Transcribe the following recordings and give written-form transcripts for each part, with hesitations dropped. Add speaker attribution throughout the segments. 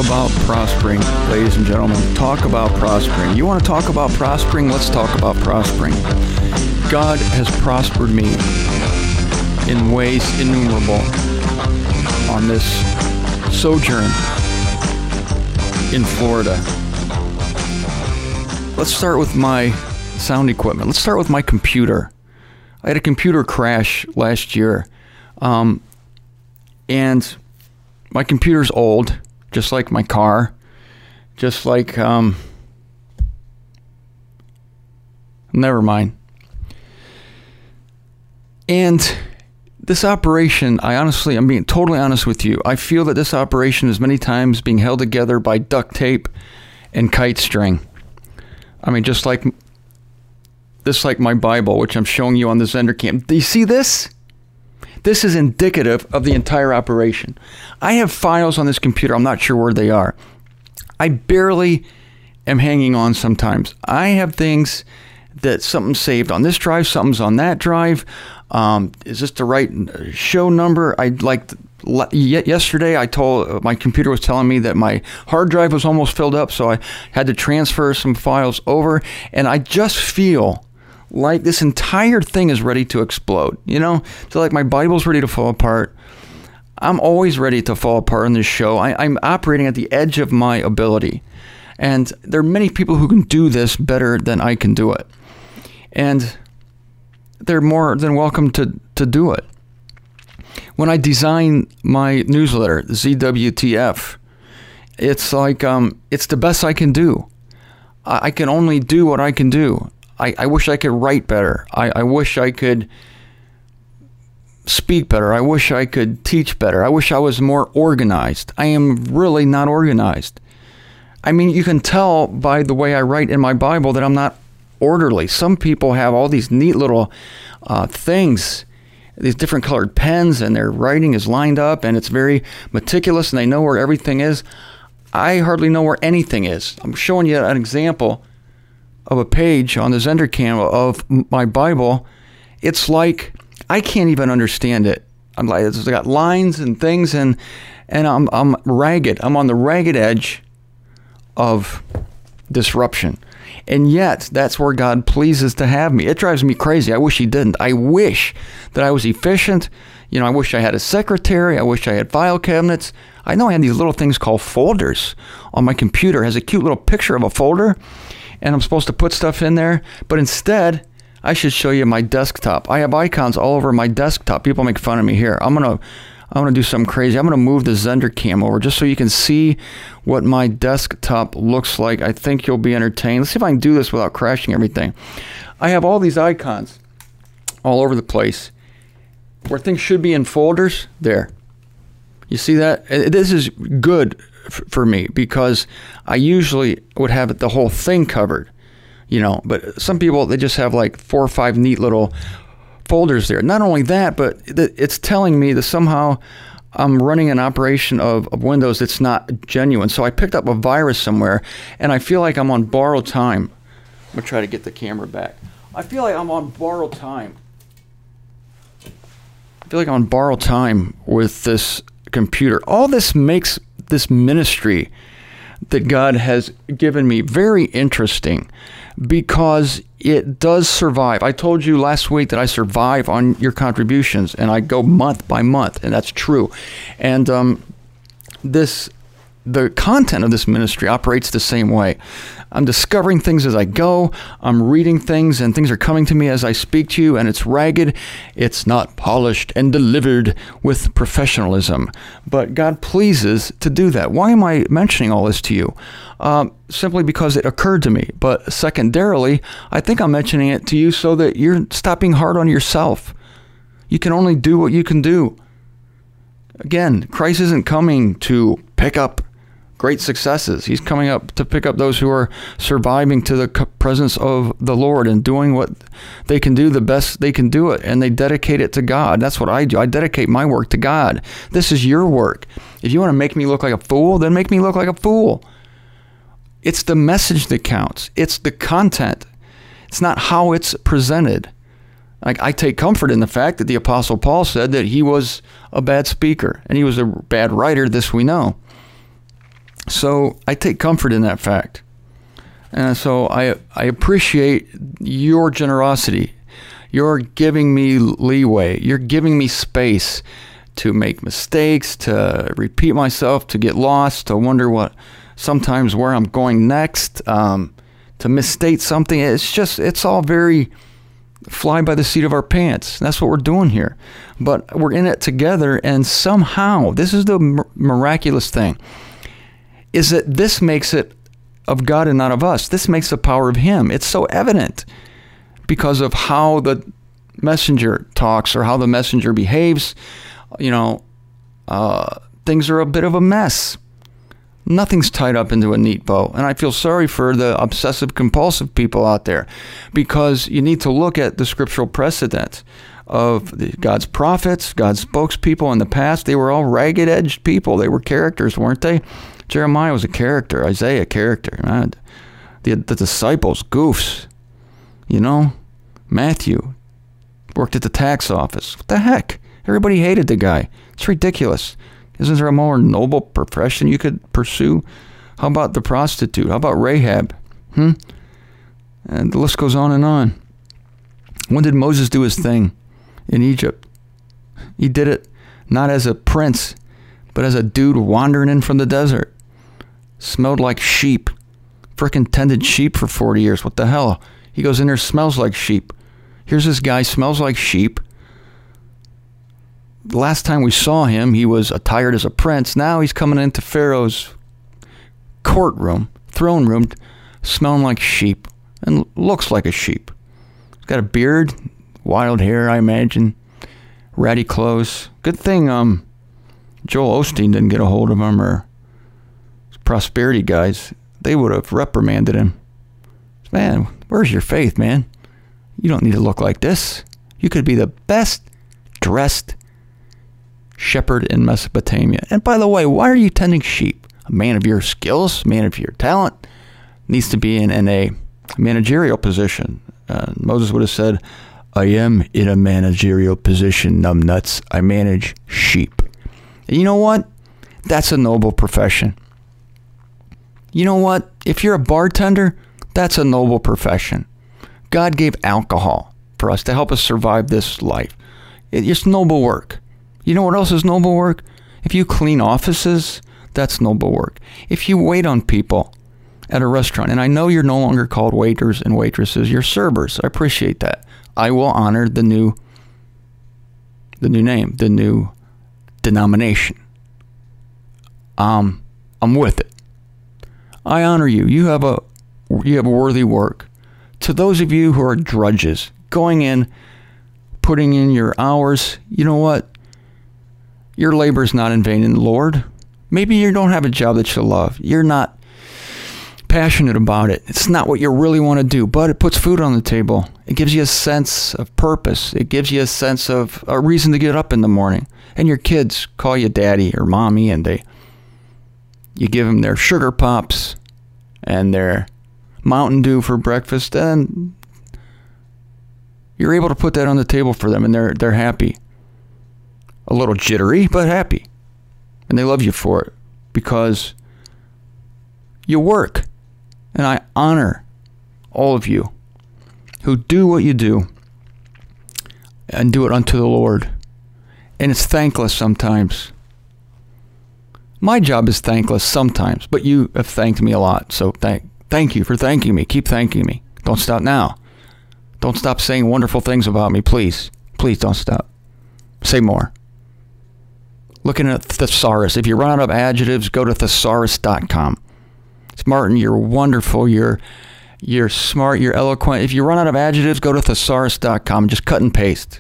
Speaker 1: about prospering, ladies and gentlemen. Talk about prospering. You want to talk about prospering? Let's talk about prospering. God has prospered me in ways innumerable on this sojourn in Florida. Let's start with my sound equipment. Let's start with my computer. I had a computer crash last year, and my computer's old, just like my car, just like, never mind. And this operation, I'm being totally honest with you, I feel that this operation is many times being held together by duct tape and kite string. I mean, just like my Bible, which I'm showing you on the ZenderCam. Do you see this? This is indicative of the entire operation. I have files on this computer. I'm not sure where they are. I barely am hanging on sometimes. I have things that something's saved on this drive, something's on that drive. Is this the right show number? Yesterday, my computer was telling me that my hard drive was almost filled up, so I had to transfer some files over, and I just feel like this entire thing is ready to explode. You know, so like my Bible's ready to fall apart. I'm always ready to fall apart on this show. I'm operating at the edge of my ability. And there are many people who can do this better than I can do it. And they're more than welcome to do it. When I design my newsletter, ZWTF, it's like, it's the best I can do. I can only do what I can do. I wish I could write better. I wish I could speak better. I wish I could teach better. I wish I was more organized. I am really not organized. I mean, you can tell by the way I write in my Bible that I'm not orderly. Some people have all these neat little things, these different colored pens, and their writing is lined up, and it's very meticulous, and they know where everything is. I hardly know where anything is. I'm showing you an example of a page on the ZenderCam of my Bible. It's like I can't even understand it. I'm like, it's got lines and things, and I'm ragged. I'm on the ragged edge of disruption. And yet, that's where God pleases to have me. It drives me crazy. I wish He didn't. I wish that I was efficient. You know, I wish I had a secretary. I wish I had file cabinets. I know I had these little things called folders on my computer. It has a cute little picture of a folder, and I'm supposed to put stuff in there. But instead, I should show you my desktop. I have icons all over my desktop. People make fun of me here. I'm gonna do something crazy. I'm gonna move the ZenderCam over just so you can see what my desktop looks like. I think you'll be entertained. Let's see if I can do this without crashing everything. I have all these icons all over the place where things should be in folders. There. You see that? This is good for me because I usually would have the whole thing covered, you know, but some people, they just have like 4 or 5 neat little folders there. Not only that, but it's telling me that somehow I'm running an operation of Windows that's not genuine. So I picked up a virus somewhere, and I feel like I'm on borrowed time. I'm going to try to get the camera back. I feel like I'm on borrowed time. I feel like I'm on borrowed time with this computer. All this makes this ministry that God has given me very interesting because it does survive. I told you last week that I survive on your contributions, and I go month by month, and that's true. And the content of this ministry operates the same way. I'm discovering things as I go. I'm reading things, and things are coming to me as I speak to you, and it's ragged. It's not polished and delivered with professionalism. But God pleases to do that. Why am I mentioning all this to you? Simply because it occurred to me. But secondarily, I think I'm mentioning it to you so that you're stopping hard on yourself. You can only do what you can do. Again, Christ isn't coming to pick up great successes. He's coming up to pick up those who are surviving to the presence of the Lord and doing what they can do the best they can do it, and they dedicate it to God. That's what I do. I dedicate my work to God. This is your work. If you want to make me look like a fool, then make me look like a fool. It's the message that counts. It's the content. It's not how it's presented. I take comfort in the fact that the Apostle Paul said that he was a bad speaker and he was a bad writer. This we know. So I take comfort in that fact. And so I appreciate your generosity. You're giving me leeway. You're giving me space to make mistakes, to repeat myself, to get lost, to wonder sometimes where I'm going next, to misstate something. It's all very fly by the seat of our pants. That's what we're doing here. But we're in it together, and somehow, this is the miraculous thing, is that this makes it of God and not of us. This makes the power of Him. It's so evident because of how the messenger talks or how the messenger behaves. Things are a bit of a mess. Nothing's tied up into a neat bow. And I feel sorry for the obsessive compulsive people out there, because you need to look at the scriptural precedent of God's prophets, God's spokespeople in the past. They were all ragged-edged people. They were characters, weren't they? Jeremiah was a character. Isaiah, a character. The disciples, goofs. Matthew worked at the tax office. What the heck? Everybody hated the guy. It's ridiculous. Isn't there a more noble profession you could pursue? How about the prostitute? How about Rahab? And the list goes on and on. When did Moses do his thing in Egypt? He did it not as a prince, but as a dude wandering in from the desert. Smelled like sheep. Frickin' tended sheep for 40 years. What the hell? He goes in there, smells like sheep. Here's this guy, smells like sheep. The last time we saw him, he was attired as a prince. Now he's coming into Pharaoh's courtroom, throne room, smelling like sheep and looks like a sheep. He's got a beard, wild hair, I imagine, ratty clothes. Good thing Joel Osteen didn't get a hold of him, or prosperity guys. They would have reprimanded him. Man, where's your faith, man? You don't need to look like this. You could be the best dressed shepherd in Mesopotamia. And by the way, why are you tending sheep? A man of your skills, man of your talent, needs to be in a managerial position. Moses would have said, I am in a managerial position, numbnuts. I manage sheep. And you know what? That's a noble profession. You know what? If you're a bartender, that's a noble profession. God gave alcohol for us to help us survive this life. It's noble work. You know what else is noble work? If you clean offices, that's noble work. If you wait on people at a restaurant, and I know you're no longer called waiters and waitresses, you're servers. I appreciate that. I will honor the new name, the new denomination. I'm with it. I honor you. You have a worthy work. To those of you who are drudges, going in, putting in your hours, you know what? Your labor is not in vain in the Lord. Maybe you don't have a job that you love. You're not passionate about it. It's not what you really want to do, but it puts food on the table. It gives you a sense of purpose. It gives you a sense of a reason to get up in the morning. And your kids call you daddy or mommy, and you give them their sugar pops and their Mountain Dew for breakfast, and you're able to put that on the table for them, and they're happy. A little jittery, but happy. And they love you for it because you work. And I honor all of you who do what you do and do it unto the Lord. And it's thankless sometimes. My job is thankless sometimes, but you have thanked me a lot. So thank you for thanking me. Keep thanking me. Don't stop now. Don't stop saying wonderful things about me, please. Please don't stop. Say more. Looking at thesaurus. If you run out of adjectives, go to thesaurus.com. Martin, you're wonderful. You're smart. You're eloquent. If you run out of adjectives, go to thesaurus.com. Just cut and paste.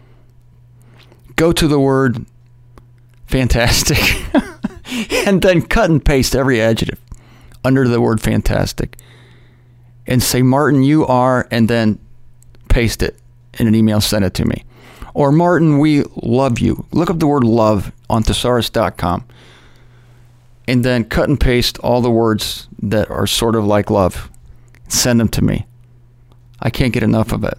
Speaker 1: Go to the word fantastic and then cut and paste every adjective under the word fantastic and say, Martin, you are, and then paste it in an email, send it to me. Or Martin, we love you. Look up the word love on thesaurus.com and then cut and paste all the words that are sort of like love. Send them to me. I can't get enough of it.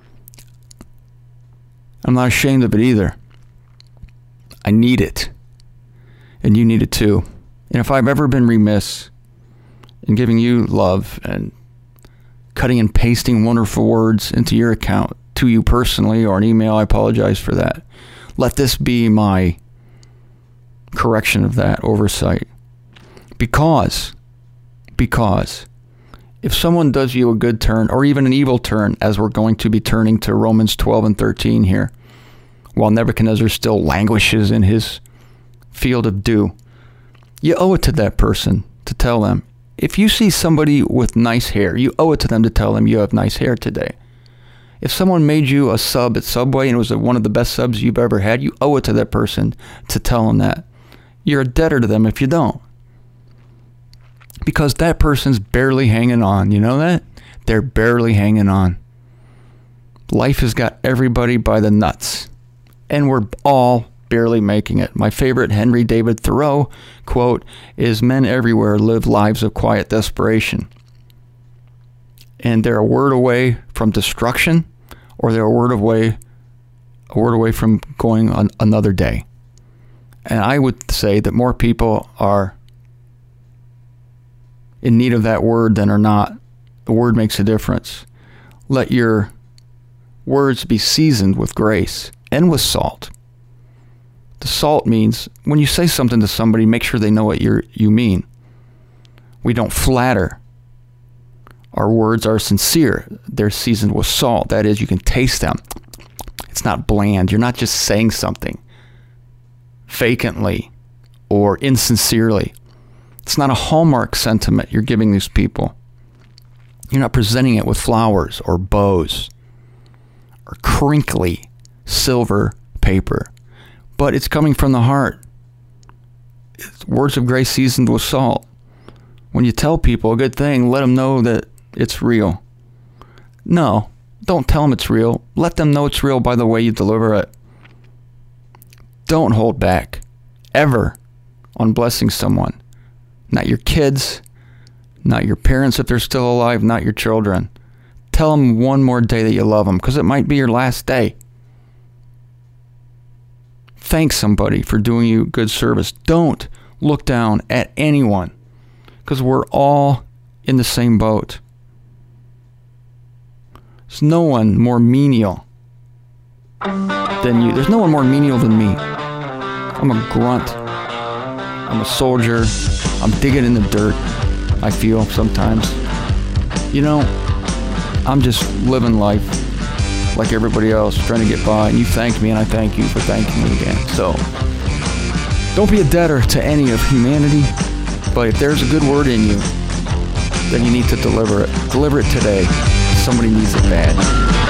Speaker 1: I'm not ashamed of it either. I need it. And you need it too. And if I've ever been remiss in giving you love and cutting and pasting wonderful words into your account to you personally or an email, I apologize for that. Let this be my correction of that oversight. Because if someone does you a good turn or even an evil turn, as we're going to be turning to Romans 12 and 13 here, while Nebuchadnezzar still languishes in his field of dew, you owe it to that person to tell them. If you see somebody with nice hair, you owe it to them to tell them you have nice hair today. If someone made you a sub at Subway and it was one of the best subs you've ever had, you owe it to that person to tell them that. You're a debtor to them if you don't. Because that person's barely hanging on. You know that? They're barely hanging on. Life has got everybody by the nuts. And we're all barely making it. My favorite Henry David Thoreau quote is, "Men everywhere live lives of quiet desperation. And they're a word away from destruction, or they're a word away from going on another day." And I would say that more people are in need of that word than are not. The word makes a difference. Let your words be seasoned with grace and with salt. The salt means when you say something to somebody, make sure they know what you mean. We don't flatter. Our words are sincere. They're seasoned with salt. That is, you can taste them. It's not bland. You're not just saying something vacantly or insincerely. It's not a Hallmark sentiment you're giving these people. You're not presenting it with flowers or bows or crinkly silver paper, but it's coming from the heart. It's words of grace seasoned with salt. When you tell people a good thing, let them know that it's real. No, don't tell them it's real. Let them know it's real by the way you deliver it. Don't hold back, ever, on blessing someone. Not your kids, not your parents if they're still alive, not your children. Tell them one more day that you love them, because it might be your last day. Thank somebody for doing you good service. Don't look down at anyone, because we're all in the same boat. There's no one more menial than you. There's no one more menial than me. I'm a grunt. I'm a soldier. I'm digging in the dirt, I feel sometimes. You know, I'm just living life like everybody else, trying to get by. And you thanked me, and I thank you for thanking me again. So, don't be a debtor to any of humanity. But if there's a good word in you, then you need to deliver it. Deliver it today. Somebody needs it bad.